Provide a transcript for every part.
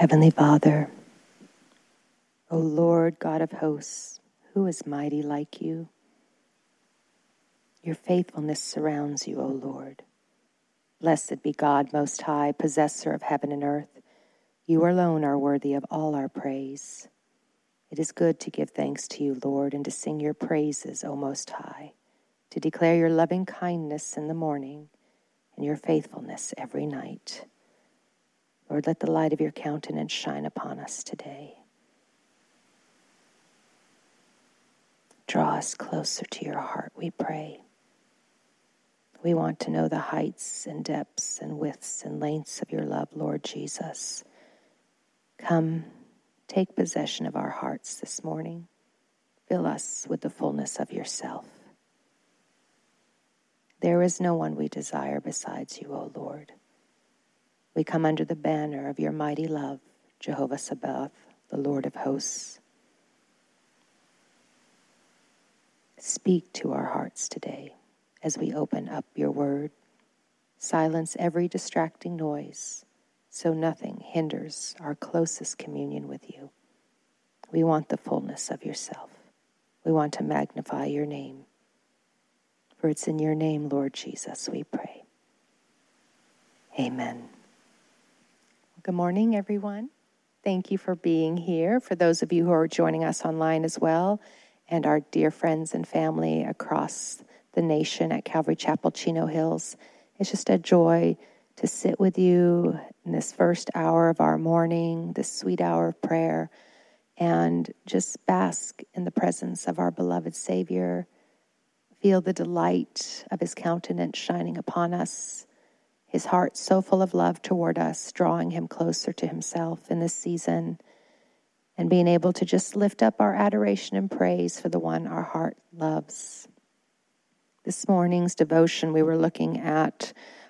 Heavenly Father, O Lord God of hosts, who is mighty like you? Your faithfulness surrounds you, O Lord. Blessed be God Most High, possessor of heaven and earth. You alone are worthy of all our praise. It is good to give thanks to you, Lord, and to sing your praises, O Most High, to declare your loving kindness in the morning and your faithfulness every night. Lord, let the light of your countenance shine upon us today. Draw us closer to your heart, we pray. We want to know the heights and depths and widths and lengths of your love, Lord Jesus. Come, take possession of our hearts this morning. Fill us with the fullness of yourself. There is no one we desire besides you, O Lord. We come under the banner of your mighty love, Jehovah Sabaoth, the Lord of hosts. Speak to our hearts today as we open up your word. Silence every distracting noise so nothing hinders our closest communion with you. We want the fullness of yourself. We want to magnify your name. For it's in your name, Lord Jesus, we pray. Amen. Good morning, everyone. Thank you for being here. For those of you who are joining us online as well, and our dear friends and family across the nation at Calvary Chapel, Chino Hills, it's just a joy to sit with you in this first hour of our morning, this sweet hour of prayer, and just bask in the presence of our beloved Savior, feel the delight of his countenance shining upon us, his heart so full of love toward us, drawing him closer to himself in this season, and being able to just lift up our adoration and praise for the one our heart loves. This morning's devotion, we were looking at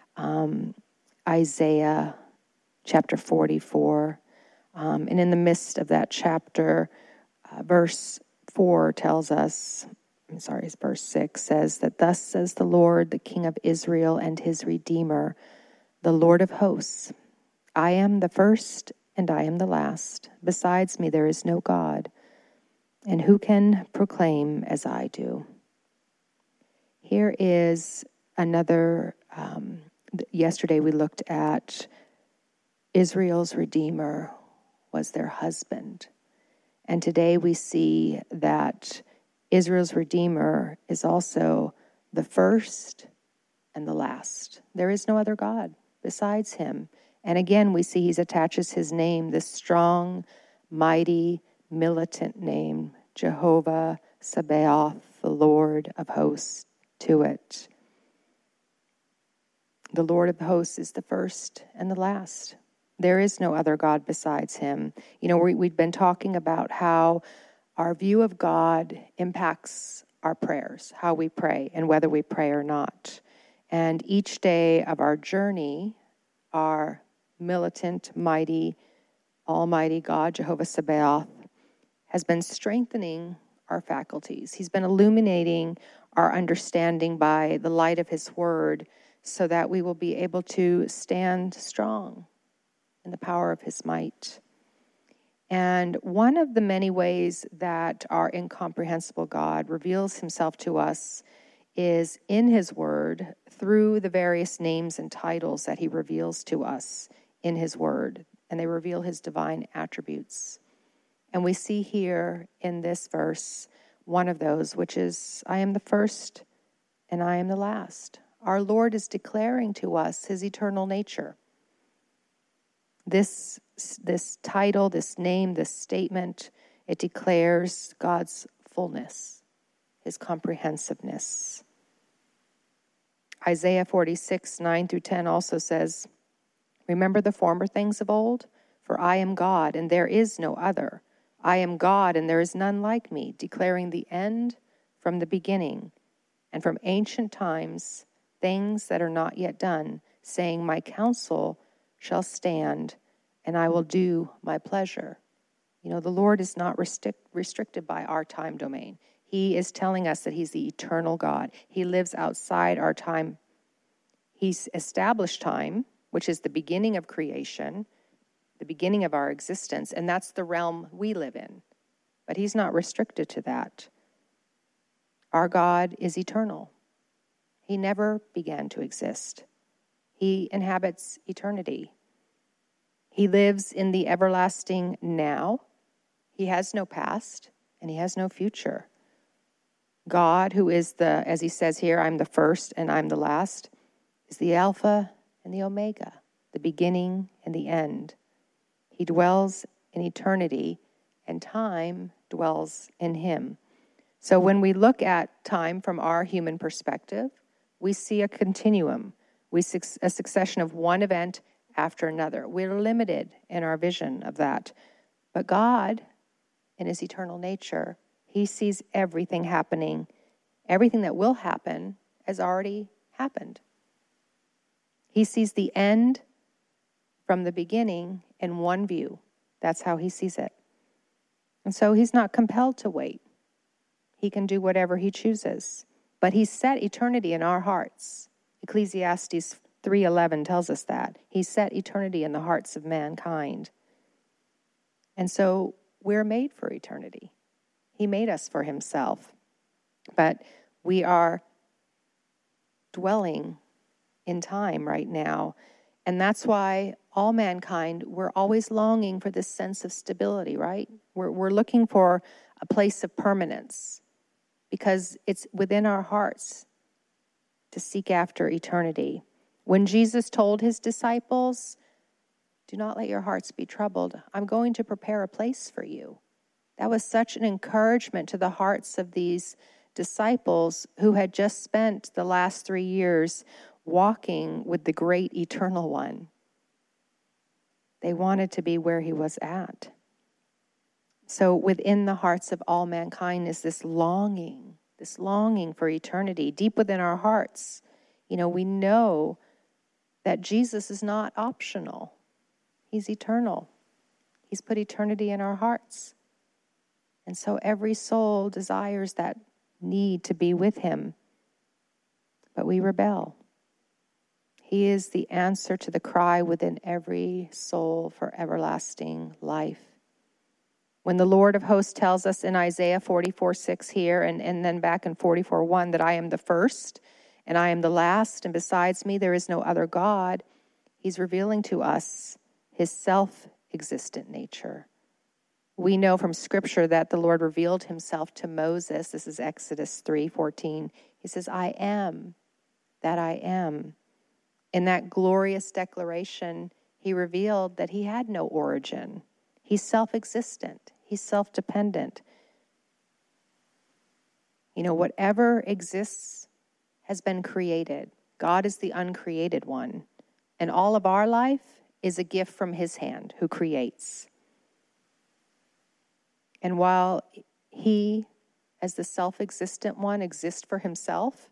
Isaiah chapter 44. And in the midst of that chapter, verse 4 tells us, verse 6 says that, "Thus says the Lord, the King of Israel and his Redeemer, the Lord of hosts, I am the first and I am the last. Besides me there is no God. And who can proclaim as I do?" Here is another, yesterday we looked at Israel's Redeemer was their husband. And today we see that Israel's Redeemer is also the first and the last. There is no other God besides him. And again, we see he attaches his name, this strong, mighty, militant name, Jehovah Sabaoth, the Lord of hosts, to it. The Lord of hosts is the first and the last. There is no other God besides him. You know, we've been talking about how our view of God impacts our prayers, how we pray, and whether we pray or not. And each day of our journey, our militant, mighty, almighty God, Jehovah Sabaoth, has been strengthening our faculties. He's been illuminating our understanding by the light of his word so that we will be able to stand strong in the power of his might. And one of the many ways that our incomprehensible God reveals himself to us is in his word through the various names and titles that he reveals to us in his word, and they reveal his divine attributes. And we see here in this verse one of those, which is, I am the first and I am the last. Our Lord is declaring to us his eternal nature. This title, this name, this statement, it declares God's fullness, his comprehensiveness. Isaiah 46, 9 through 10 also says, "Remember the former things of old? For I am God, and there is no other. I am God, and there is none like me, declaring the end from the beginning, and from ancient times things that are not yet done, saying, my counsel shall stand, and I will do my pleasure." You know, the Lord is not restricted by our time domain. He is telling us that he's the eternal God. He lives outside our time. He's established time, which is the beginning of creation, the beginning of our existence, and that's the realm we live in. But he's not restricted to that. Our God is eternal. He never began to exist. He inhabits eternity. He lives in the everlasting now. He has no past, and he has no future. God, who is as he says here, I'm the first and I'm the last, is the Alpha and the Omega, the beginning and the end. He dwells in eternity, and time dwells in him. So when we look at time from our human perspective, we see a continuum. We see a succession of one event after another. We're limited in our vision of that. But God, in his eternal nature, he sees everything happening. Everything that will happen has already happened. He sees the end from the beginning in one view. That's how he sees it. And so he's not compelled to wait. He can do whatever he chooses. But he set eternity in our hearts. Ecclesiastes 3:11 tells us that. He set eternity in the hearts of mankind. And so we're made for eternity. He made us for himself. But we are dwelling in time right now. And that's why all mankind, we're always longing for this sense of stability, right? We're looking for a place of permanence because it's within our hearts to seek after eternity. When Jesus told his disciples, do not let your hearts be troubled. I'm going to prepare a place for you. That was such an encouragement to the hearts of these disciples who had just spent the last 3 years walking with the great eternal one. They wanted to be where he was at. So within the hearts of all mankind is this longing for eternity deep within our hearts. You know, we know that Jesus is not optional. He's eternal. He's put eternity in our hearts. And so every soul desires that need to be with him. But we rebel. He is the answer to the cry within every soul for everlasting life. When the Lord of hosts tells us in Isaiah 44:6 here, and then back in 44:1, that I am the first and I am the last, and besides me there is no other God, he's revealing to us his self-existent nature. We know from Scripture that the Lord revealed himself to Moses. This is Exodus 3:14. He says, I am that I am. In that glorious declaration, he revealed that he had no origin. He's self-existent. He's self-dependent. You know, whatever exists has been created. God is the uncreated one. And all of our life is a gift from his hand who creates. And while he, as the self-existent one, exists for himself,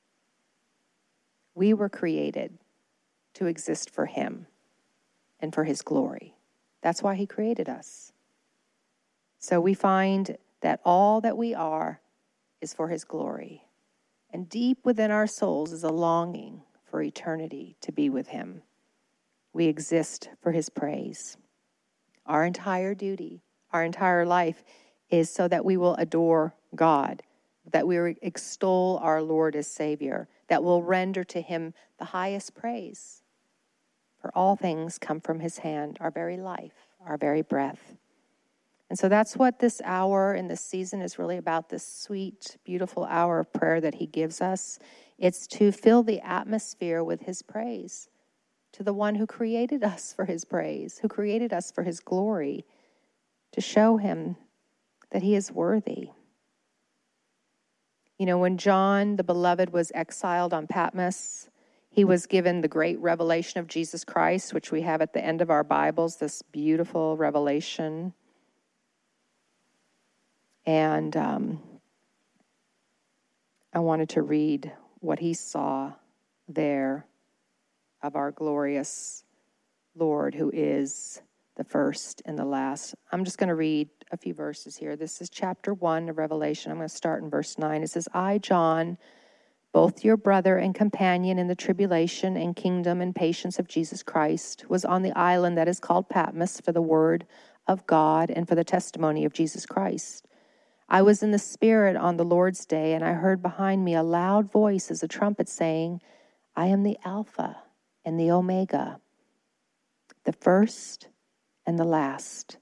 we were created to exist for him and for his glory. That's why he created us. So we find that all that we are is for his glory. And deep within our souls is a longing for eternity to be with him. We exist for his praise. Our entire duty, our entire life is so that we will adore God, that we will extol our Lord as Savior, that we'll render to him the highest praise. For all things come from his hand, our very life, our very breath. And so that's what this hour and this season is really about, this sweet, beautiful hour of prayer that he gives us. It's to fill the atmosphere with his praise to the one who created us for his praise, who created us for his glory, to show him that he is worthy. You know, when John, the beloved, was exiled on Patmos, he was given the great revelation of Jesus Christ, which we have at the end of our Bibles, this beautiful revelation. And I wanted to read what he saw there of our glorious Lord, who is the first and the last. I'm just going to read a few verses here. This is chapter 1 of Revelation. I'm going to start in verse 9. It says, I, John, both your brother and companion in the tribulation and kingdom and patience of Jesus Christ, was on the island that is called Patmos for the word of God and for the testimony of Jesus Christ. I was in the Spirit on the Lord's day, and I heard behind me a loud voice as a trumpet saying, I am the Alpha and the Omega, the first and the last.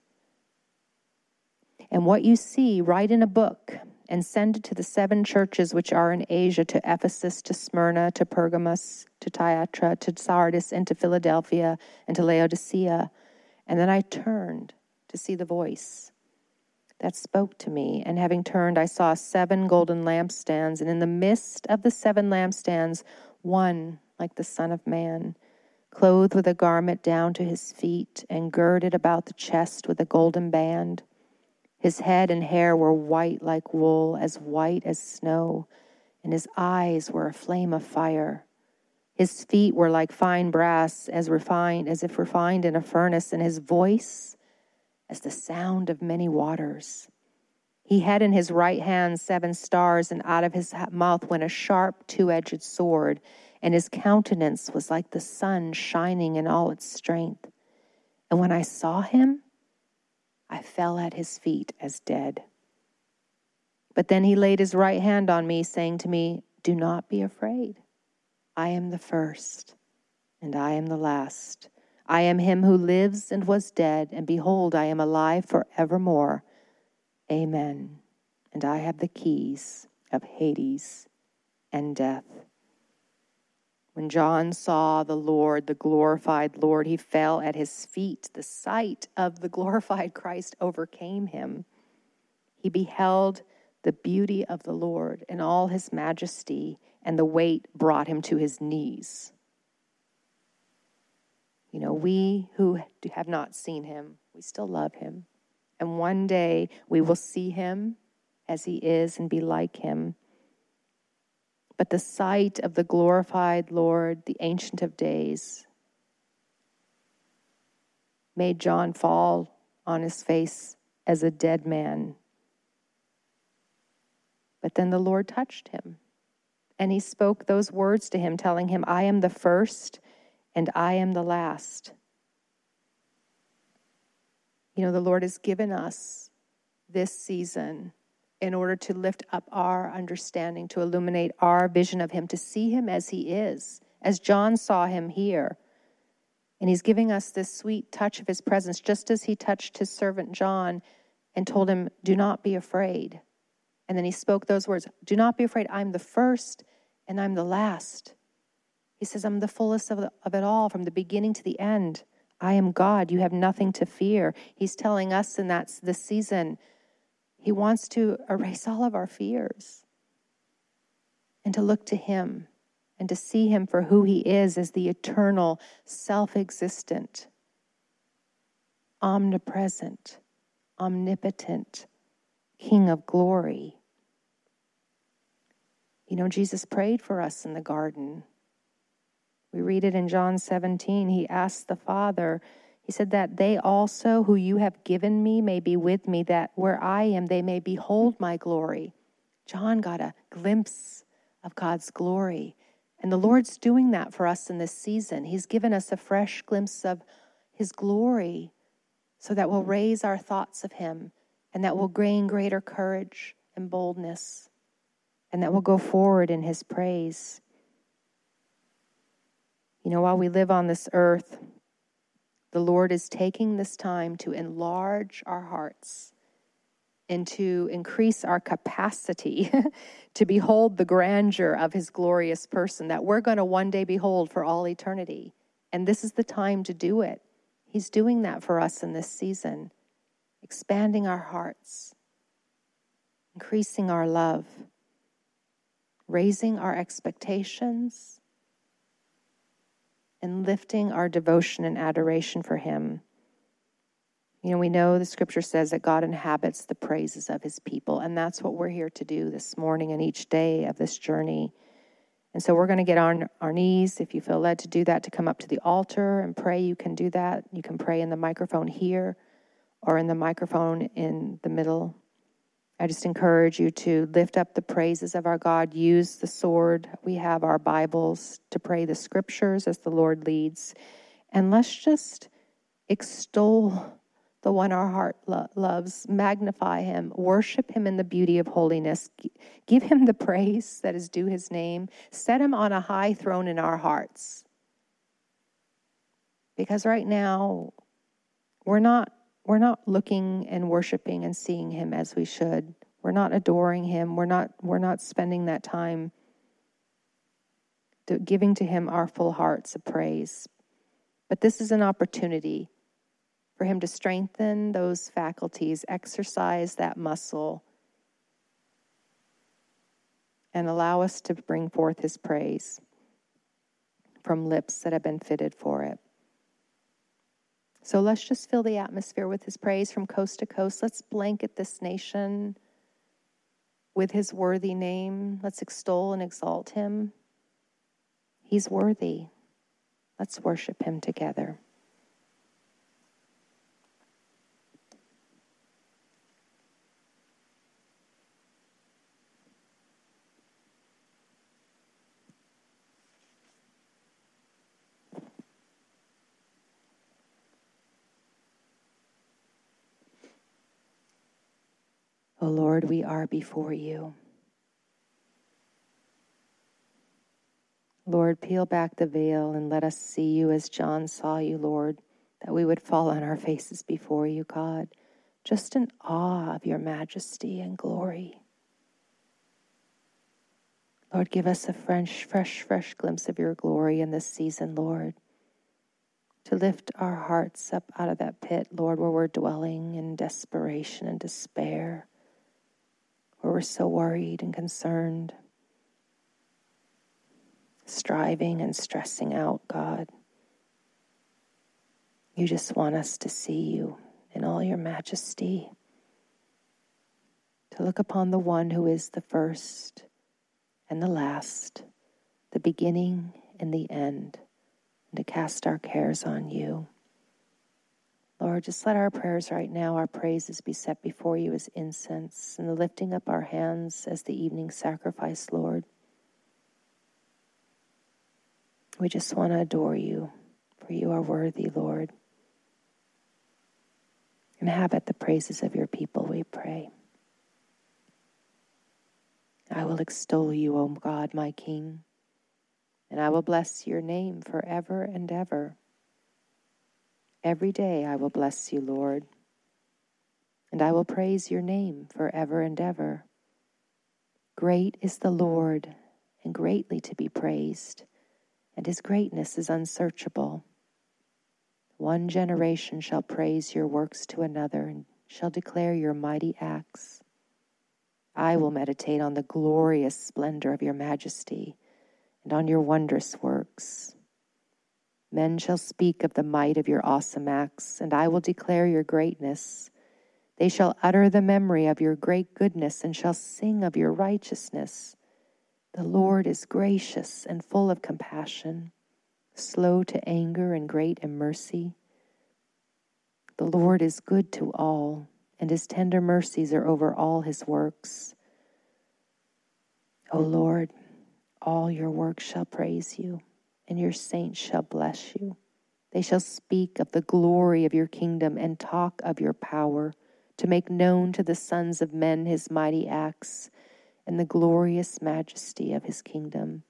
And what you see, write in a book and send it to the 7 churches which are in Asia, to Ephesus, to Smyrna, to Pergamos, to Thyatira, to Sardis, and to Philadelphia, and to Laodicea. And then I turned to see the voice that spoke to me. And having turned, I saw 7 golden lampstands, and in the midst of the 7 lampstands, one like the Son of Man, clothed with a garment down to his feet, and girded about the chest with a golden band. His head and hair were white like wool, as white as snow, and his eyes were a flame of fire. His feet were like fine brass, as if refined in a furnace, and his voice as the sound of many waters. He had in his right hand 7 stars, and out of his mouth went a sharp 2-edged sword, and his countenance was like the sun shining in all its strength. And when I saw him, I fell at his feet as dead. But then he laid his right hand on me, saying to me, do not be afraid. I am the first, and I am the last. I am him who lives and was dead, and behold, I am alive forevermore. Amen. And I have the keys of Hades and death. When John saw the Lord, the glorified Lord, he fell at his feet. The sight of the glorified Christ overcame him. He beheld the beauty of the Lord in all his majesty, and the weight brought him to his knees. You know, we who have not seen him, we still love him. And one day we will see him as he is and be like him. But the sight of the glorified Lord, the Ancient of Days, made John fall on his face as a dead man. But then the Lord touched him, and he spoke those words to him, telling him, I am the first and I am the last. You know, the Lord has given us this season in order to lift up our understanding, to illuminate our vision of him, to see him as he is, as John saw him here. And he's giving us this sweet touch of his presence, just as he touched his servant John and told him, do not be afraid. And then he spoke those words, do not be afraid. I'm the first and I'm the last. He says, I'm the fullest of it all, from the beginning to the end. I am God. You have nothing to fear. He's telling us, and that's this season, he wants to erase all of our fears and to look to him and to see him for who he is, as the eternal, self-existent, omnipresent, omnipotent King of glory. You know, Jesus prayed for us in the garden. We read it in John 17. He asked the Father, he said that they also who you have given me may be with me, that where I am they may behold my glory. John got a glimpse of God's glory. And the Lord's doing that for us in this season. He's given us a fresh glimpse of his glory so that we'll raise our thoughts of him, and that will gain greater courage and boldness, and that will go forward in his praise. You know, while we live on this earth, the Lord is taking this time to enlarge our hearts and to increase our capacity to behold the grandeur of his glorious person that we're going to one day behold for all eternity. And this is the time to do it. He's doing that for us in this season, expanding our hearts, increasing our love, raising our expectations, and lifting our devotion and adoration for him. You know, we know the scripture says that God inhabits the praises of his people, and that's what we're here to do this morning and each day of this journey. And so we're going to get on our knees. If you feel led to do that, to come up to the altar and pray, you can do that. You can pray in the microphone here or in the microphone in the middle I just encourage you to lift up the praises of our God. Use the sword. We have our Bibles to pray the scriptures as the Lord leads. And let's just extol the one our heart loves, magnify him, worship him in the beauty of holiness, give him the praise that is due his name, set him on a high throne in our hearts. Because right now, we're not looking and worshiping and seeing him as we should. We're not adoring him. We're not spending that time giving to him our full hearts of praise. But this is an opportunity for him to strengthen those faculties, exercise that muscle, and allow us to bring forth his praise from lips that have been fitted for it. So let's just fill the atmosphere with his praise from coast to coast. Let's blanket this nation with his worthy name. Let's extol and exalt him. He's worthy. Let's worship him together. O Lord, we are before you. Lord, peel back the veil and let us see you as John saw you, Lord, that we would fall on our faces before you, God, just in awe of your majesty and glory. Lord, give us a fresh glimpse of your glory in this season, Lord, to lift our hearts up out of that pit, Lord, where we're dwelling in desperation and despair, where we're so worried and concerned, striving and stressing out, God. You just want us to see you in all your majesty, to look upon the one who is the first and the last, the beginning and the end, and to cast our cares on you. Lord, just let our prayers right now, our praises be set before you as incense, and the lifting up our hands as the evening sacrifice, Lord. We just want to adore you, for you are worthy, Lord. Inhabit the praises of your people, we pray. I will extol you, O God, my King, and I will bless your name forever and ever. Every day I will bless you, Lord, and I will praise your name forever and ever. Great is the Lord, and greatly to be praised, and his greatness is unsearchable. One generation shall praise your works to another, and shall declare your mighty acts. I will meditate on the glorious splendor of your majesty, and on your wondrous works. Men shall speak of the might of your awesome acts, and I will declare your greatness. They shall utter the memory of your great goodness, and shall sing of your righteousness. The Lord is gracious and full of compassion, slow to anger and great in mercy. The Lord is good to all, and his tender mercies are over all his works. O Lord, all your works shall praise you, and your saints shall bless you. They shall speak of the glory of your kingdom and talk of your power, to make known to the sons of men his mighty acts and the glorious majesty of his kingdom.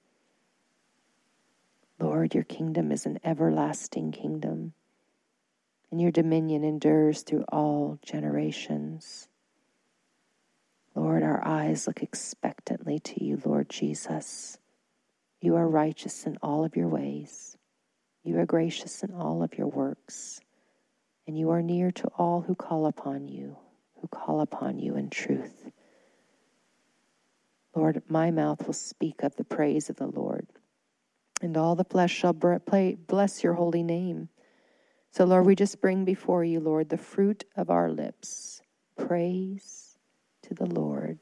Lord, your kingdom is an everlasting kingdom, and your dominion endures through all generations. Lord, our eyes look expectantly to you, Lord Jesus. You are righteous in all of your ways. You are gracious in all of your works. And you are near to all who call upon you in truth. Lord, my mouth will speak of the praise of the Lord, and all the flesh shall bless your holy name. So, Lord, we just bring before you, Lord, the fruit of our lips. Praise to the Lord.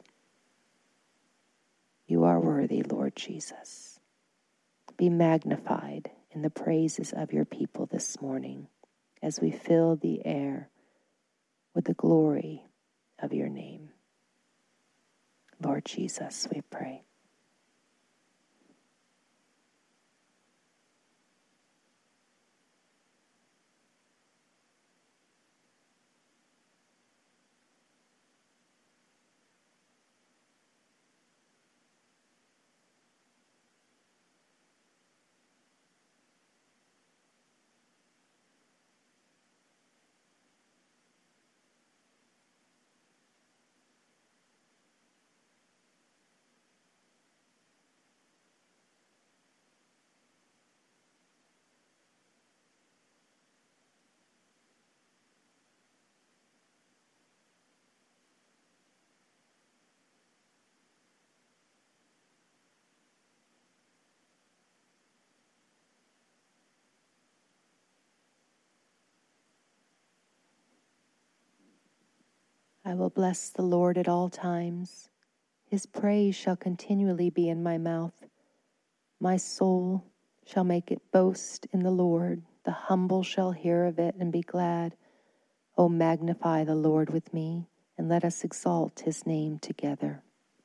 You are worthy, Lord Jesus. Be magnified in the praises of your people this morning as we fill the air with the glory of your name. Lord Jesus, we pray. I will bless the Lord at all times. His praise shall continually be in my mouth. My soul shall make it boast in the Lord. The humble shall hear of it and be glad. O magnify the Lord with me, and let us exalt his name together.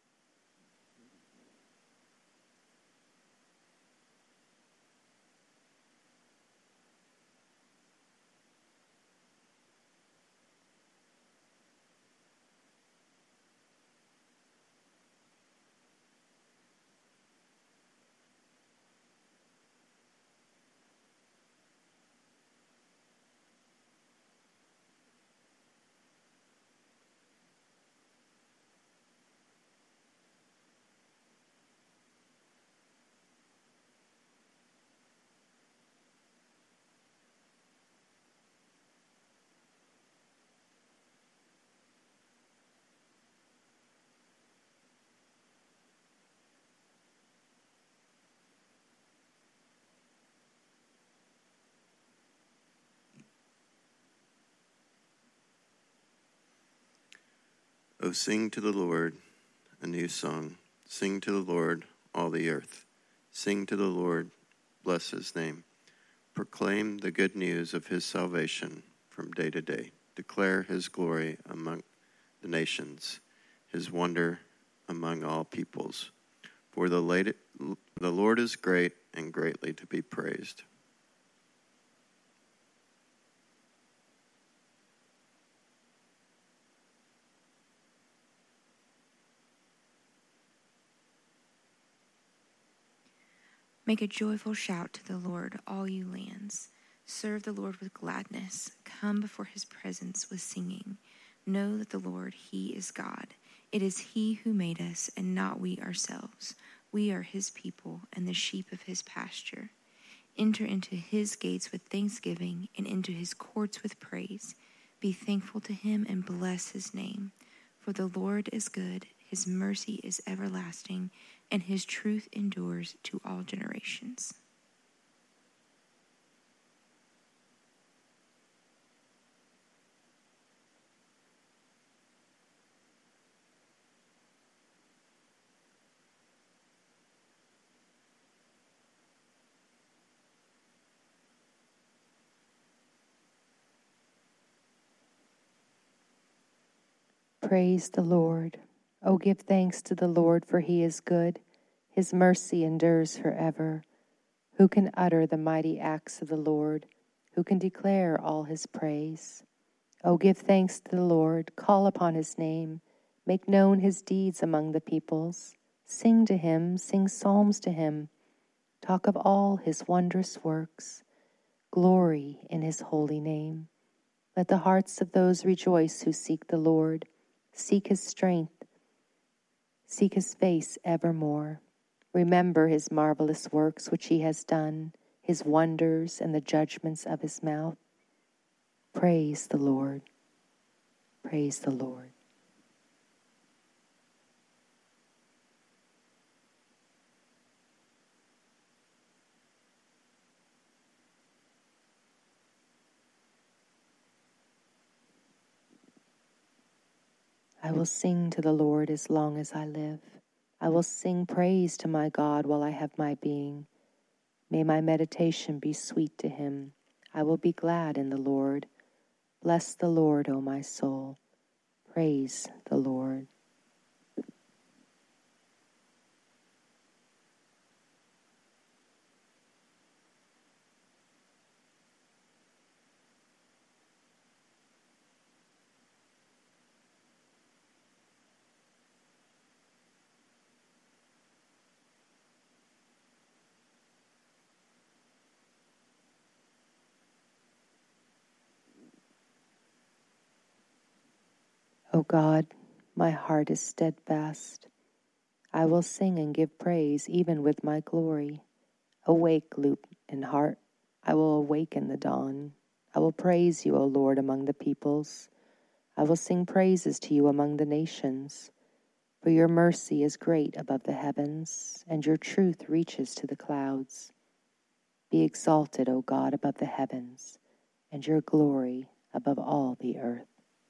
O sing to the Lord a new song. Sing to the Lord, all the earth. Sing to the Lord, bless his name. Proclaim the good news of his salvation from day to day. Declare his glory among the nations, his wonder among all peoples. For the Lord is great and greatly to be praised. Make a joyful shout to the Lord, all you lands. Serve the Lord with gladness. Come before his presence with singing. Know that the Lord, he is God. It is he who made us, and not we ourselves. We are his people and the sheep of his pasture. Enter into his gates with thanksgiving and into his courts with praise. Be thankful to him and bless his name. For the Lord is good, his mercy is everlasting, and his truth endures to all generations. Praise the Lord. O give thanks to the Lord, for he is good. His mercy endures forever. Who can utter the mighty acts of the Lord? Who can declare all his praise? O give thanks to the Lord. Call upon his name. Make known his deeds among the peoples. Sing to him. Sing psalms to him. Talk of all his wondrous works. Glory in his holy name. Let the hearts of those rejoice who seek the Lord. Seek his strength. Seek his face evermore. Remember his marvelous works which he has done, his wonders and the judgments of his mouth. Praise the Lord. Praise the Lord. I will sing to the Lord as long as I live. I will sing praise to my God while I have my being. May my meditation be sweet to him. I will be glad in the Lord. Bless the Lord, O my soul. Praise the Lord. O God, my heart is steadfast. I will sing and give praise even with my glory. Awake, lute and harp. I will awaken the dawn. I will praise you, O Lord, among the peoples. I will sing praises to you among the nations. For your mercy is great above the heavens, and your truth reaches to the clouds. Be exalted, O God, above the heavens, and your glory above all the earth.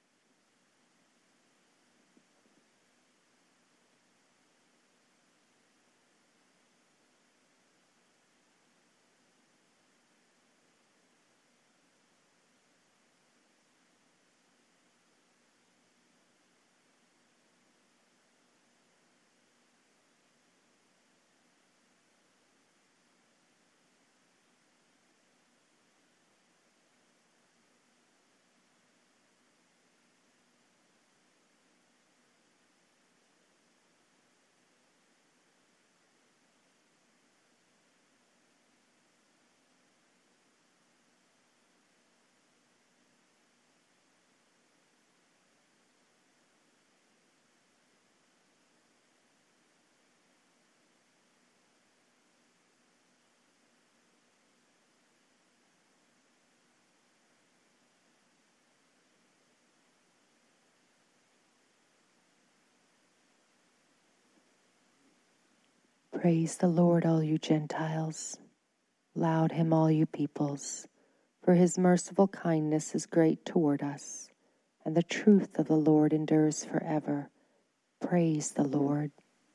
Praise the Lord, all you Gentiles. Laud him, all you peoples. For his merciful kindness is great toward us, and the truth of the Lord endures forever. Praise the Lord.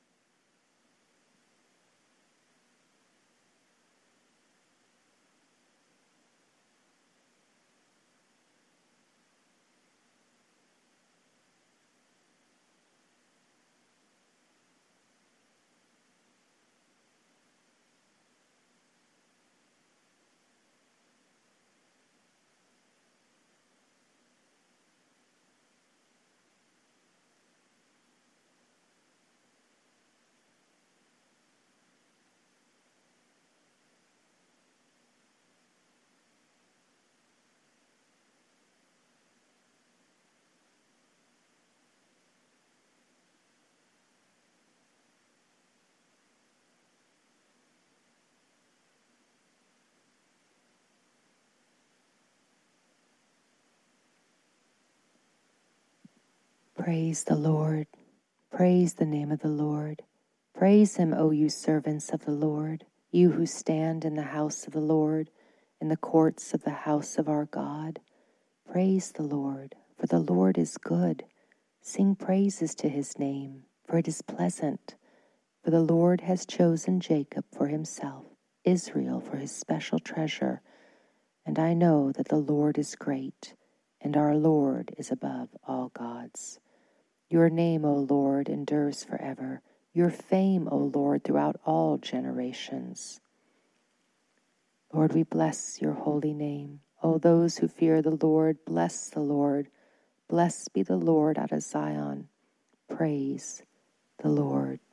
Praise the Lord. Praise the name of the Lord. Praise him, O you servants of the Lord, you who stand in the house of the Lord, in the courts of the house of our God. Praise the Lord, for the Lord is good. Sing praises to his name, for it is pleasant. For the Lord has chosen Jacob for himself, Israel for his special treasure. And I know that the Lord is great, and our Lord is above all gods. Your name, O Lord, endures forever. Your fame, O Lord, throughout all generations. Lord, we bless your holy name. O those who fear the Lord, bless the Lord. Blessed be the Lord out of Zion. Praise the Lord.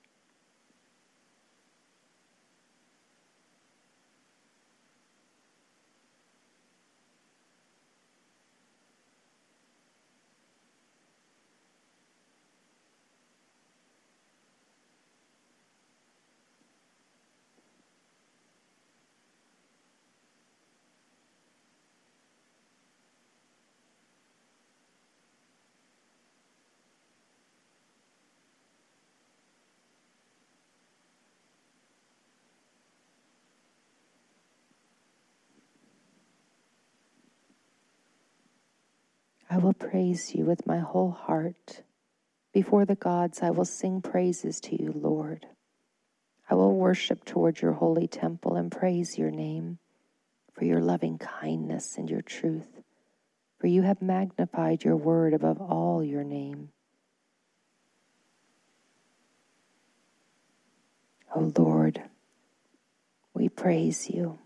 I will praise you with my whole heart. Before the gods, I will sing praises to you, Lord. I will worship toward your holy temple and praise your name for your loving kindness and your truth, for you have magnified your word above all your name. O Lord, we praise you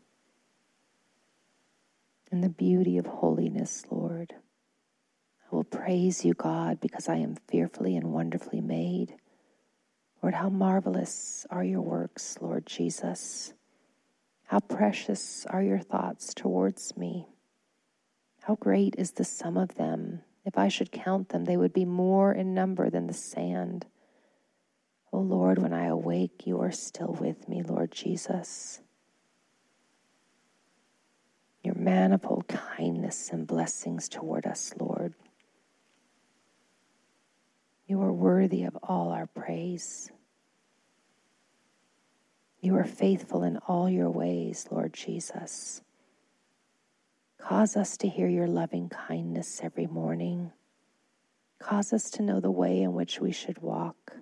in the beauty of holiness, Lord. I will praise you, God, because I am fearfully and wonderfully made. Lord, how marvelous are your works, Lord Jesus. How precious are your thoughts towards me. How great is the sum of them. If I should count them, they would be more in number than the sand. O Lord, when I awake, you are still with me, Lord Jesus. Your manifold kindness and blessings toward us, Lord. You are worthy of all our praise. You are faithful in all your ways, Lord Jesus. Cause us to hear your loving kindness every morning. Cause us to know the way in which we should walk.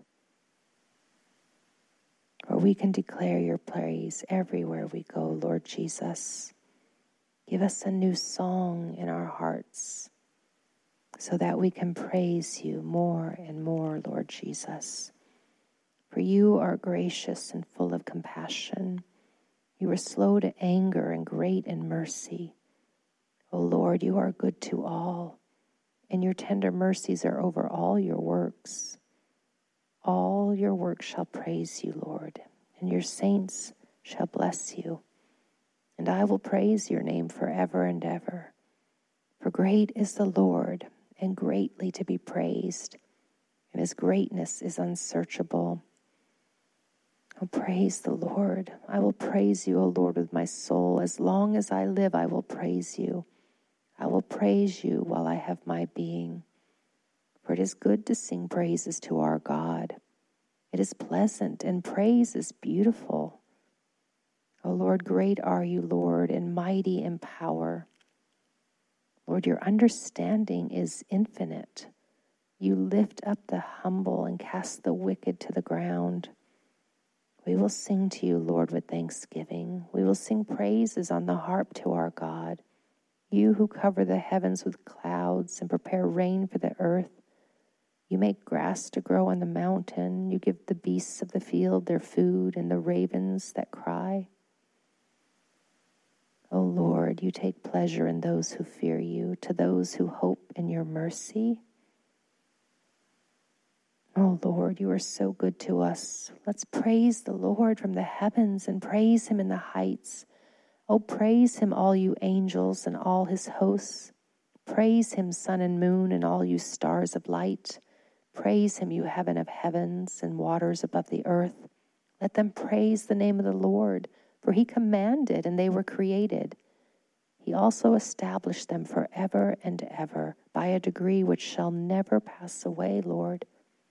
For we can declare your praise everywhere we go, Lord Jesus. Give us a new song in our hearts so that we can praise you more and more, Lord Jesus. For you are gracious and full of compassion. You are slow to anger and great in mercy. O Lord, you are good to all, and your tender mercies are over all your works. All your works shall praise you, Lord, and your saints shall bless you. And I will praise your name forever and ever. For great is the Lord, and greatly to be praised, and his greatness is unsearchable. Oh, praise the Lord. I will praise you, O Lord, with my soul. As long as I live, I will praise you. I will praise you while I have my being. For it is good to sing praises to our God. It is pleasant, and praise is beautiful. O Lord, great are you, Lord, and mighty in power. Lord, your understanding is infinite. You lift up the humble and cast the wicked to the ground. We will sing to you, Lord, with thanksgiving. We will sing praises on the harp to our God. You who cover the heavens with clouds and prepare rain for the earth. You make grass to grow on the mountain. You give the beasts of the field their food and the ravens that cry. O Lord, you take pleasure in those who fear you, to those who hope in your mercy. O Lord, you are so good to us. Let's praise the Lord from the heavens and praise him in the heights. Oh, praise him, all you angels and all his hosts. Praise him, sun and moon and all you stars of light. Praise him, you heaven of heavens and waters above the earth. Let them praise the name of the Lord, for he commanded and they were created. He also established them forever and ever by a decree which shall never pass away, Lord.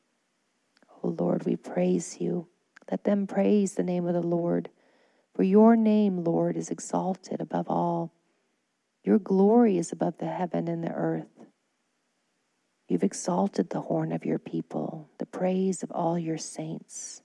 O Lord, we praise you. Let them praise the name of the Lord. For your name, Lord, is exalted above all. Your glory is above the heaven and the earth. You've exalted the horn of your people, the praise of all your saints.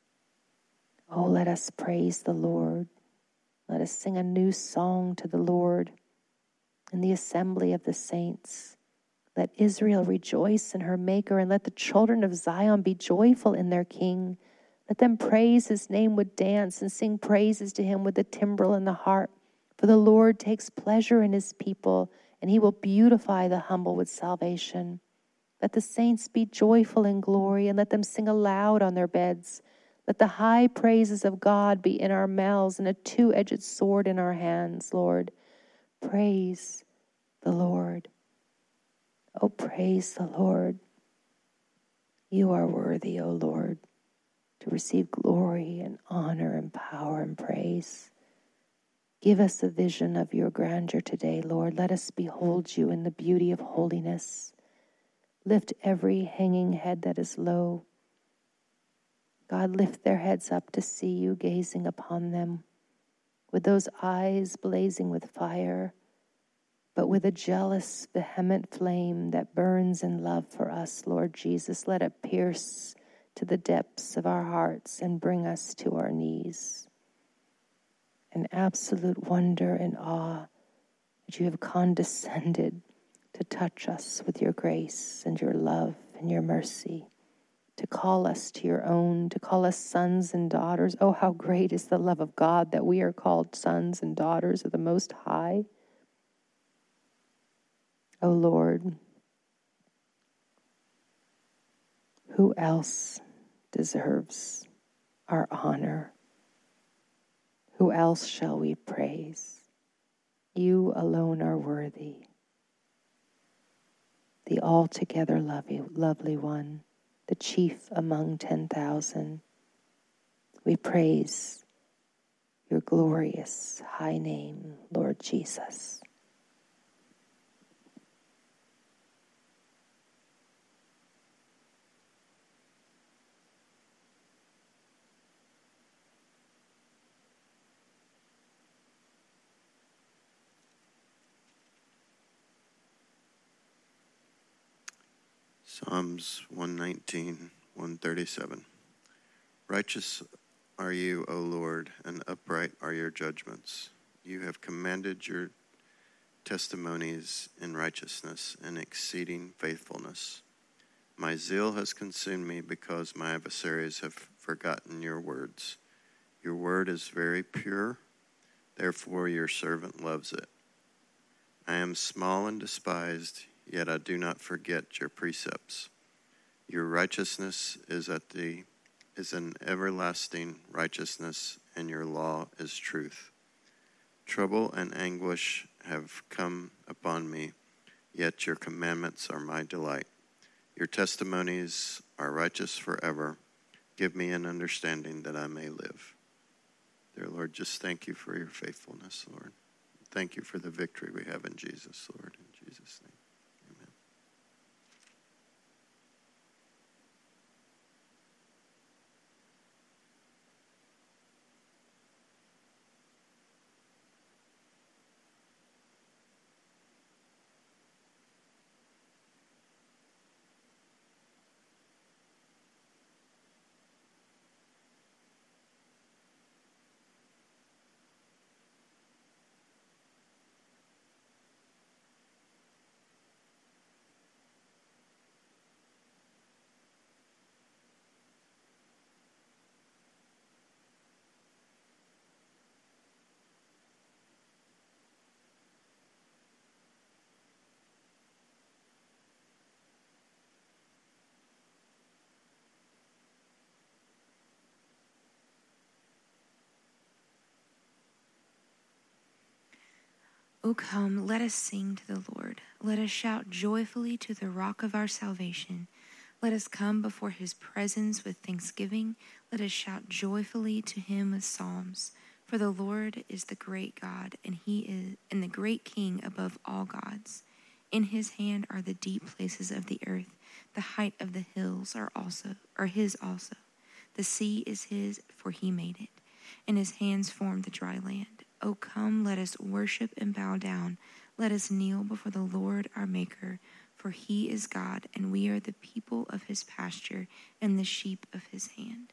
Oh, let us praise the Lord. Let us sing a new song to the Lord in the assembly of the saints. Let Israel rejoice in her Maker, and let the children of Zion be joyful in their King. Let them praise his name with dance and sing praises to him with the timbrel and the harp. For the Lord takes pleasure in his people, and he will beautify the humble with salvation. Let the saints be joyful in glory, and let them sing aloud on their beds. Let the high praises of God be in our mouths and a two-edged sword in our hands, Lord. Praise the Lord. Oh, praise the Lord. You are worthy, O Lord, to receive glory and honor and power and praise. Give us a vision of your grandeur today, Lord. Let us behold you in the beauty of holiness. Lift every hanging head that is low. God, lift their heads up to see you gazing upon them, with those eyes blazing with fire, but with a jealous, vehement flame that burns in love for us, Lord Jesus. Let it pierce to the depths of our hearts and bring us to our knees. In absolute wonder and awe that you have condescended to touch us with your grace and your love and your mercy, to call us to your own, to call us sons and daughters. Oh, how great is the love of God that we are called sons and daughters of the Most High. Oh, Lord, who else deserves our honor? Who else shall we praise? You alone are worthy. the altogether lovely one, the chief among 10,000. We praise your glorious high name, Lord Jesus. Psalms 119, 137. Righteous are you, O Lord, and upright are your judgments. You have commanded your testimonies in righteousness and exceeding faithfulness. My zeal has consumed me because my adversaries have forgotten your words. Your word is very pure, therefore your servant loves it. I am small and despised, yet I do not forget your precepts. Your righteousness is an everlasting righteousness, and your law is truth. Trouble and anguish have come upon me, yet your commandments are my delight. Your testimonies are righteous forever. Give me an understanding that I may live. Dear Lord, just thank you for your faithfulness, Lord. Thank you for the victory we have in Jesus, Lord. In Jesus' name. O come, let us sing to the Lord. Let us shout joyfully to the rock of our salvation. Let us come before his presence with thanksgiving. Let us shout joyfully to him with psalms. For the Lord is the great God, and he is the great King above all gods. In his hand are the deep places of the earth. The height of the hills are his also. The sea is his, for he made it, and his hands formed the dry land. O come, let us worship and bow down. Let us kneel before the Lord our Maker, for he is God, and we are the people of his pasture and the sheep of his hand.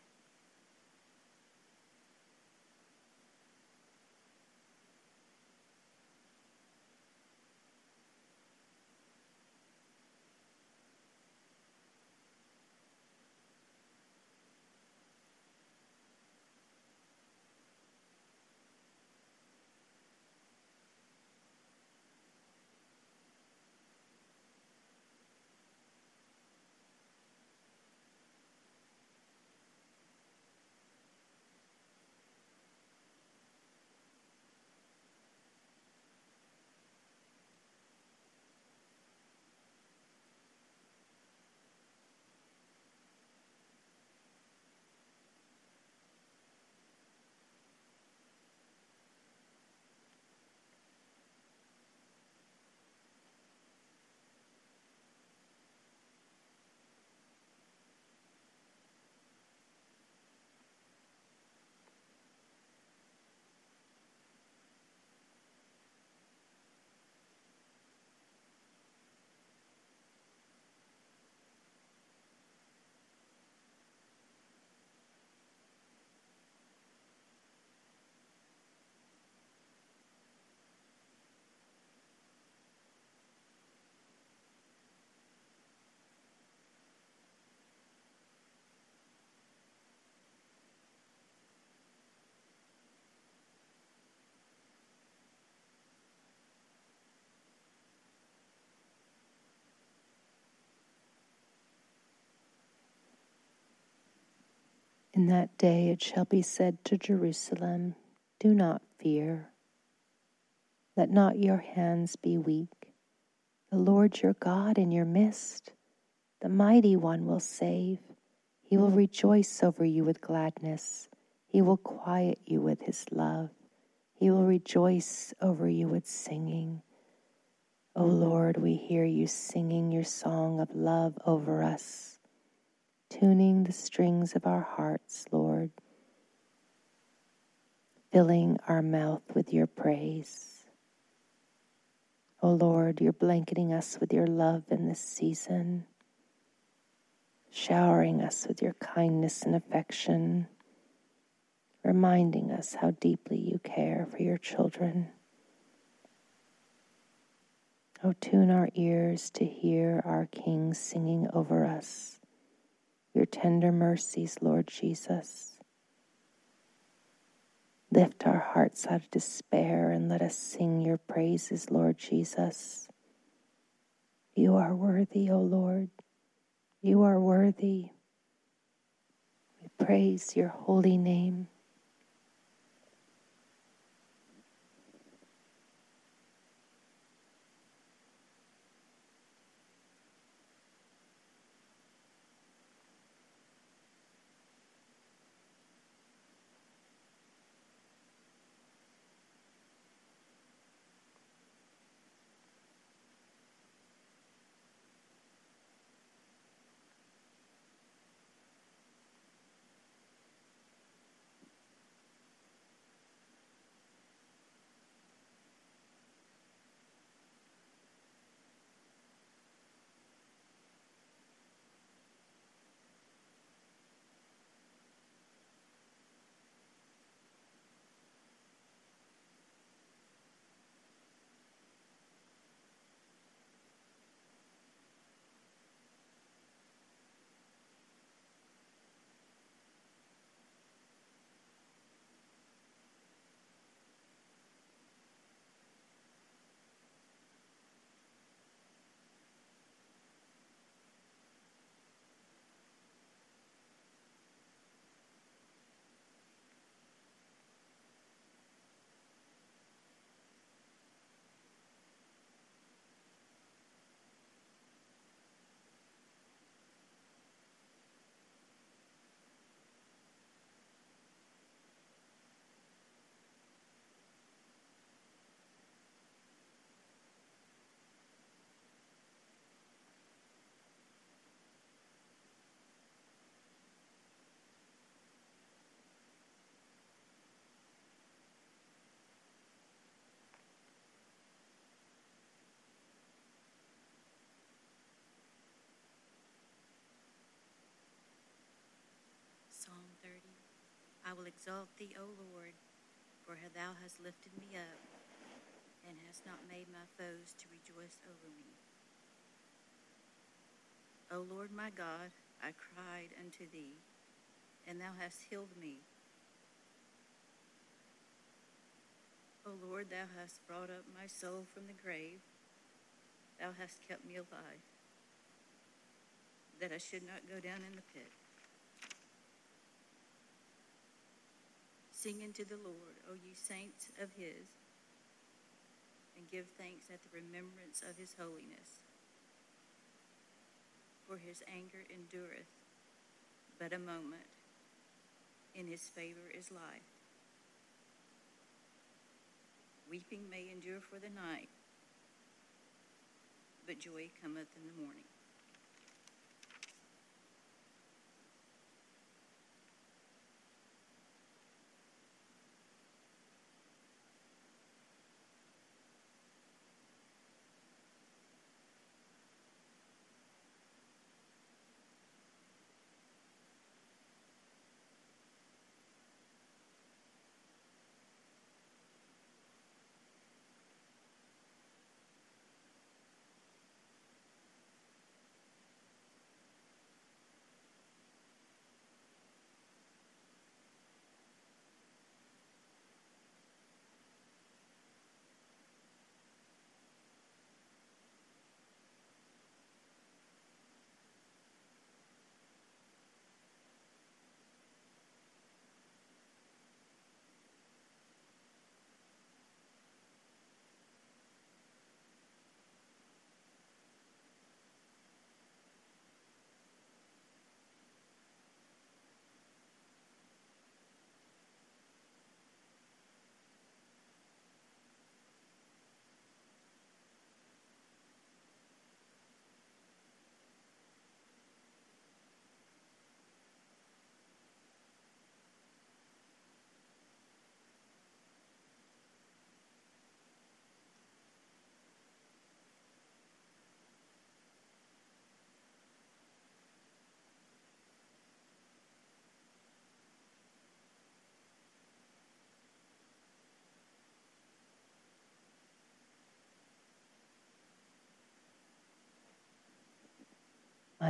In that day it shall be said to Jerusalem, do not fear. Let not your hands be weak. The Lord your God in your midst, the mighty one will save. He will rejoice over you with gladness. He will quiet you with his love. He will rejoice over you with singing. O Lord, we hear you singing your song of love over us, tuning the strings of our hearts, Lord, filling our mouth with your praise. O Lord, you're blanketing us with your love in this season, showering us with your kindness and affection, reminding us how deeply you care for your children. Oh, tune our ears to hear our King singing over us your tender mercies, Lord Jesus. Lift our hearts out of despair and let us sing your praises, Lord Jesus. You are worthy, O Lord. You are worthy. We praise your holy name. Psalm 30. I will exalt thee, O Lord, for thou hast lifted me up, and hast not made my foes to rejoice over me. O Lord my God, I cried unto thee, and thou hast healed me. O Lord, thou hast brought up my soul from the grave. Thou hast kept me alive, that I should not go down in the pit. Sing unto the Lord, O ye saints of his, and give thanks at the remembrance of his holiness. For his anger endureth but a moment, in his favor is life. Weeping may endure for the night, but joy cometh in the morning.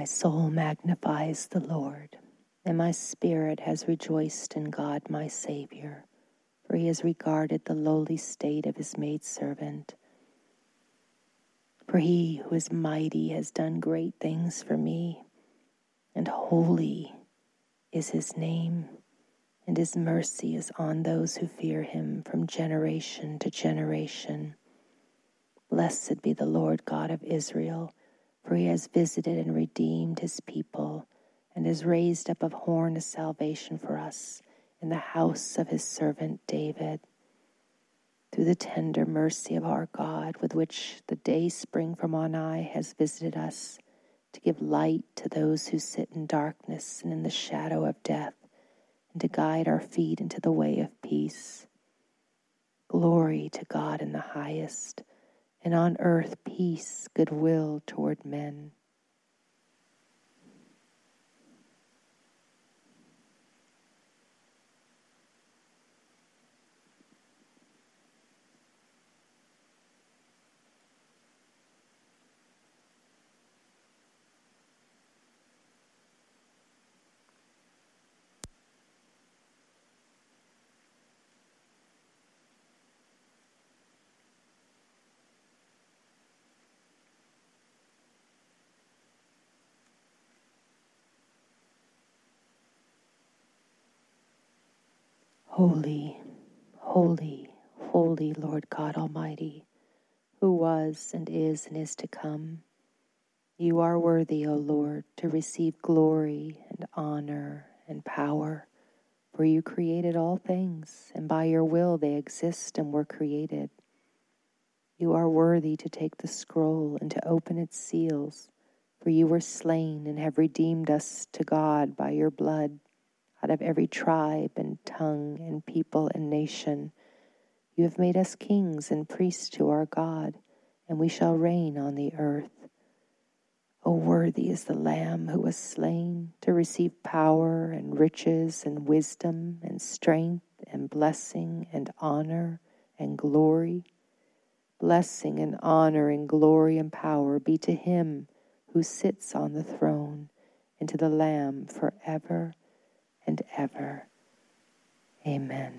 My soul magnifies the Lord, and my spirit has rejoiced in God my Savior, for he has regarded the lowly state of his maidservant. For he who is mighty has done great things for me, and holy is his name, and his mercy is on those who fear him from generation to generation. Blessed be the Lord God of Israel, for he has visited and redeemed his people, and has raised up a horn of salvation for us in the house of his servant David. Through the tender mercy of our God, with which the day spring from on high has visited us, to give light to those who sit in darkness and in the shadow of death, and to guide our feet into the way of peace. Glory to God in the highest, and on earth peace, goodwill toward men. Holy, holy, holy Lord God Almighty, who was and is to come. You are worthy, O Lord, to receive glory and honor and power, for you created all things, and by your will they exist and were created. You are worthy to take the scroll and to open its seals, for you were slain and have redeemed us to God by your blood. Out of every tribe and tongue and people and nation, you have made us kings and priests to our God, and we shall reign on the earth. O worthy is the Lamb who was slain to receive power and riches and wisdom and strength and blessing and honor and glory. Blessing and honor and glory and power be to him who sits on the throne and to the Lamb forever and ever. Amen.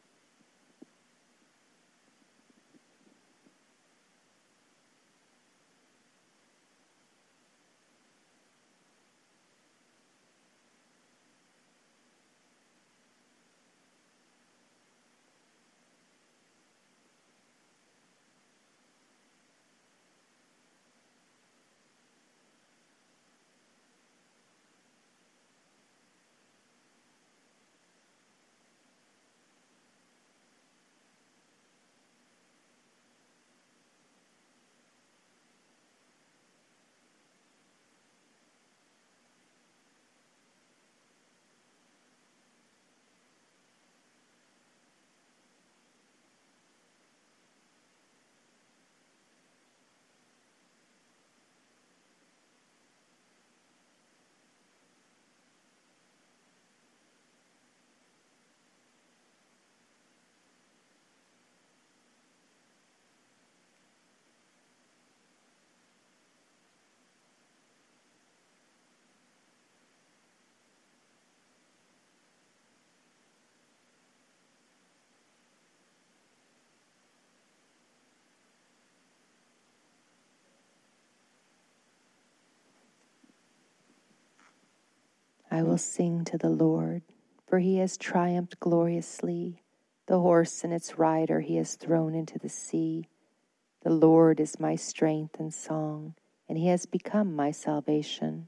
I will sing to the Lord, for he has triumphed gloriously. The horse and its rider he has thrown into the sea. The Lord is my strength and song, and he has become my salvation.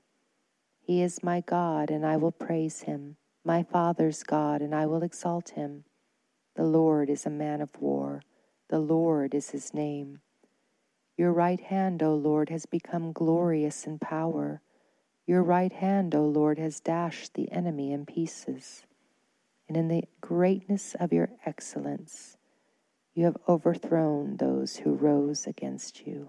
He is my God, and I will praise him, my Father's God, and I will exalt him. The Lord is a man of war. The Lord is his name. Your right hand, O Lord, has become glorious in power. Your right hand, O Lord, has dashed the enemy in pieces. And in the greatness of your excellence, you have overthrown those who rose against you.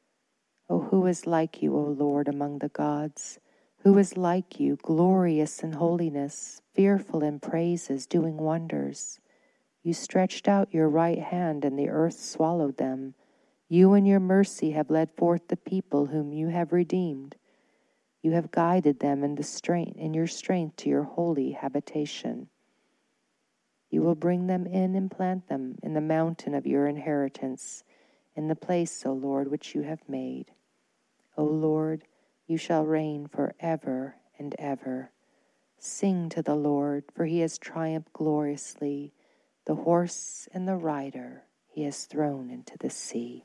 O who is like you, O Lord, among the gods? Who is like you, glorious in holiness, fearful in praises, doing wonders? You stretched out your right hand, and the earth swallowed them. You in your mercy have led forth the people whom you have redeemed. You have guided them in your strength to your holy habitation. You will bring them in and plant them in the mountain of your inheritance, in the place, O Lord, which you have made. O Lord, you shall reign forever and ever. Sing to the Lord, for he has triumphed gloriously. The horse and the rider he has thrown into the sea.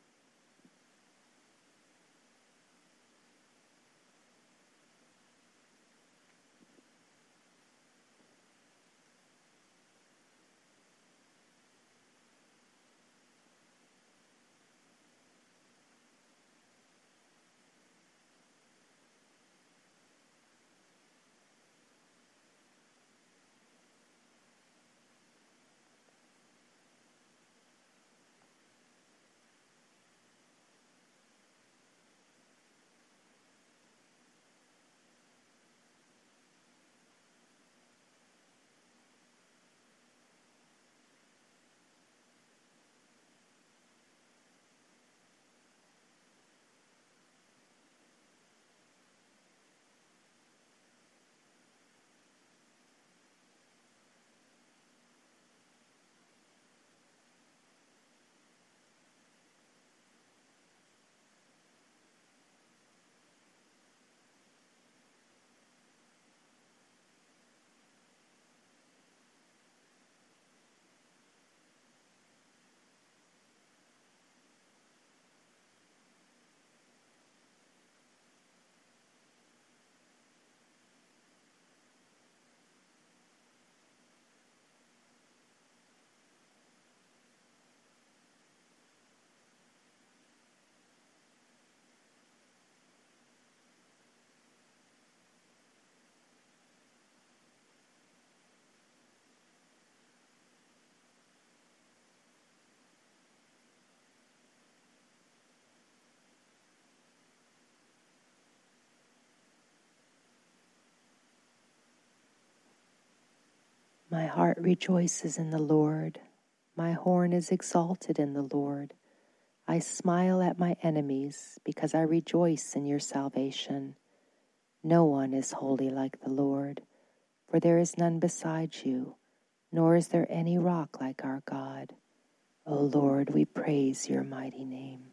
My heart rejoices in the Lord. My horn is exalted in the Lord. I smile at my enemies because I rejoice in your salvation. No one is holy like the Lord, for there is none beside you, nor is there any rock like our God. O Lord, we praise your mighty name.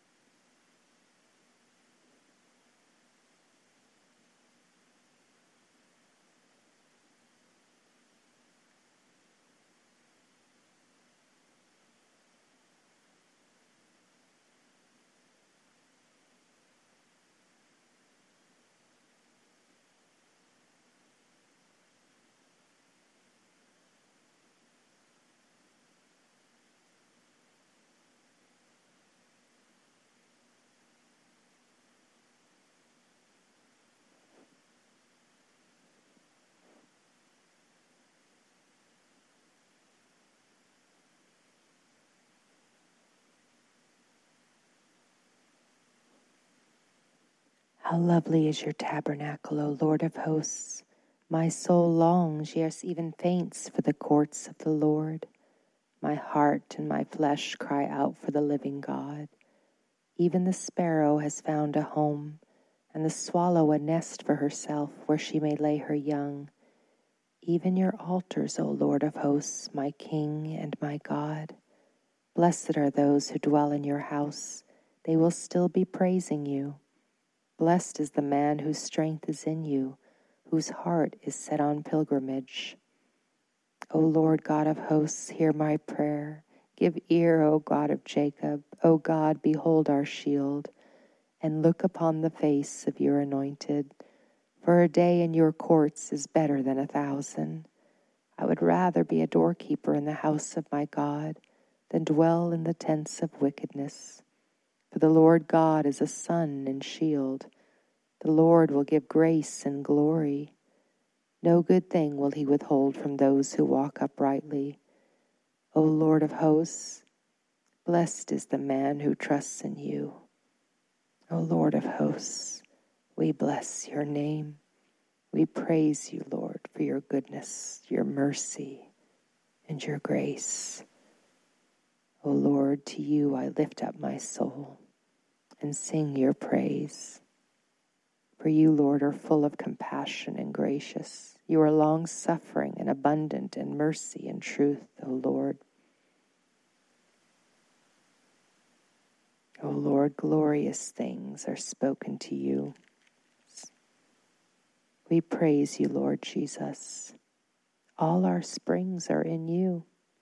How lovely is your tabernacle, O Lord of hosts! My soul longs, yes, even faints for the courts of the Lord. My heart and my flesh cry out for the living God. Even the sparrow has found a home, and the swallow a nest for herself where she may lay her young. Even your altars, O Lord of hosts, my King and my God. Blessed are those who dwell in your house. They will still be praising you. Blessed is the man whose strength is in you, whose heart is set on pilgrimage. O Lord God of hosts, hear my prayer. Give ear, O God of Jacob. O God, behold our shield, and look upon the face of your anointed. For a day in your courts is better than 1,000. I would rather be a doorkeeper in the house of my God than dwell in the tents of wickedness. For the Lord God is a sun and shield. The Lord will give grace and glory. No good thing will he withhold from those who walk uprightly. O Lord of hosts, blessed is the man who trusts in you. O Lord of hosts, we bless your name. We praise you, Lord, for your goodness, your mercy, and your grace. O Lord, to you I lift up my soul and sing your praise. For For you, Lord, are full of compassion and gracious. You are long-suffering and abundant in mercy and truth, O Lord. O Lord, glorious things are spoken to you. We praise you, Lord Jesus. All our springs are in you.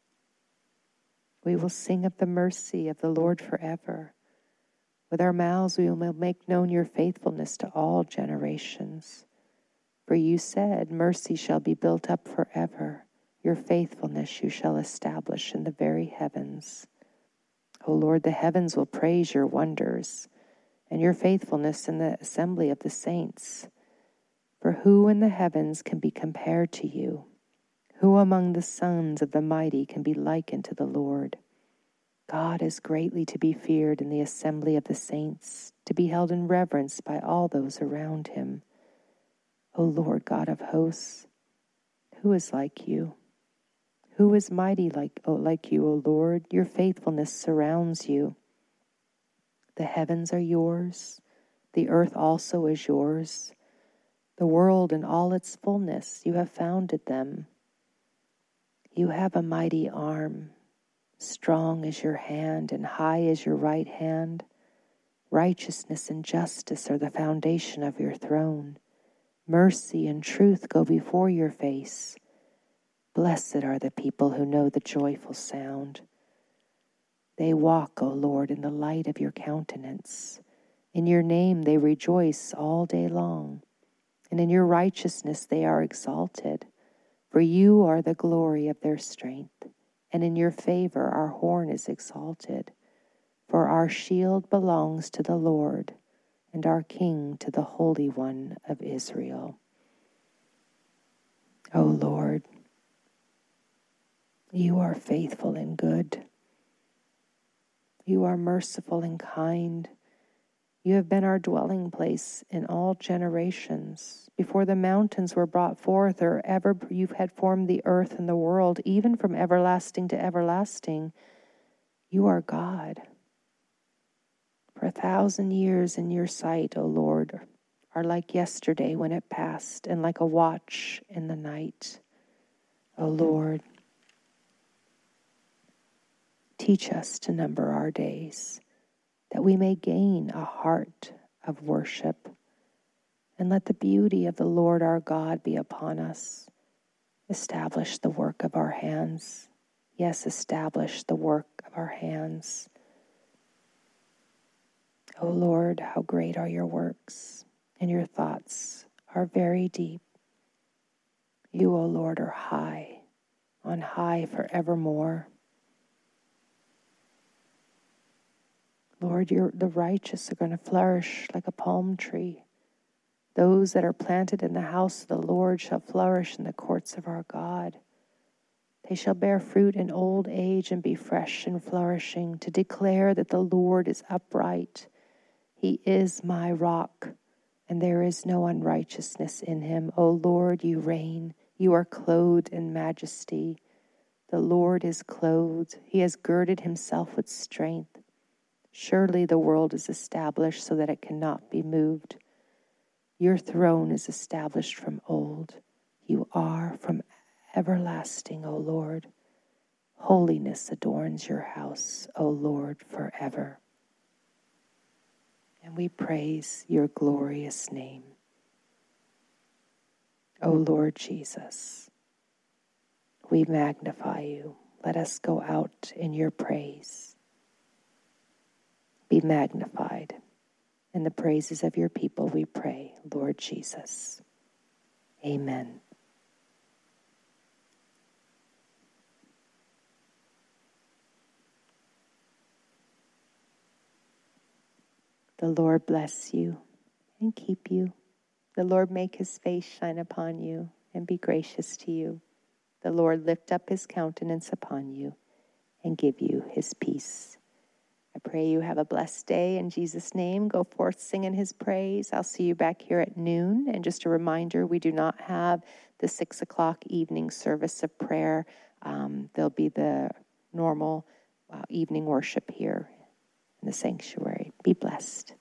We will sing of the mercy of the Lord forever. With our mouths we will make known your faithfulness to all generations. For you said, mercy shall be built up forever. Your faithfulness you shall establish in the very heavens. O Lord, the heavens will praise your wonders, and your faithfulness in the assembly of the saints. For who in the heavens can be compared to you? Who among the sons of the mighty can be likened to the Lord? God is greatly to be feared in the assembly of the saints, to be held in reverence by all those around him. O Lord God of hosts, who is like you? Who is mighty like you, O Lord? Your faithfulness surrounds you. The heavens are yours, the earth also is yours. The world and all its fullness, you have founded them. You have a mighty arm. Strong is your hand and high is your right hand. Righteousness and justice are the foundation of your throne. Mercy and truth go before your face. Blessed are the people who know the joyful sound. They walk, O Lord, in the light of your countenance. In your name they rejoice all day long, and in your righteousness they are exalted. For you are the glory of their strength, and in your favor our horn is exalted. For our shield belongs to the Lord, and our King to the Holy One of Israel. O Lord, you are faithful and good. You are merciful and kind. You have been our dwelling place in all generations. Before the mountains were brought forth, or ever you had formed the earth and the world, even from everlasting to everlasting, you are God. For 1,000 years in your sight, O Lord, are like yesterday when it passed, and like a watch in the night. O Lord, teach us to number our days, that we may gain a heart of worship. And let the beauty of the Lord our God be upon us. Establish the work of our hands. Yes, establish the work of our hands. O Lord, how great are your works, and your thoughts are very deep. You, O Lord, are high, on high forevermore. Lord, the righteous are going to flourish like a palm tree. Those that are planted in the house of the Lord shall flourish in the courts of our God. They shall bear fruit in old age and be fresh and flourishing, to declare that the Lord is upright. He is my rock, and there is no unrighteousness in him. O Lord, you reign. You are clothed in majesty. The Lord is clothed. He has girded himself with strength. Surely the world is established so that it cannot be moved. Your throne is established from old. You are from everlasting, O Lord. Holiness adorns your house, O Lord, forever. And we praise your glorious name. O Lord Jesus, we magnify you. Let us go out in your praise. Be magnified. In the praises of your people we pray, Lord Jesus. Amen. The Lord bless you and keep you. The Lord make his face shine upon you and be gracious to you. The Lord lift up his countenance upon you and give you his peace. I pray you have a blessed day in Jesus' name. Go forth singing his praise. I'll see you back here at noon. And just a reminder, we do not have the 6 o'clock evening service of prayer. There'll be the normal evening worship here in the sanctuary. Be blessed.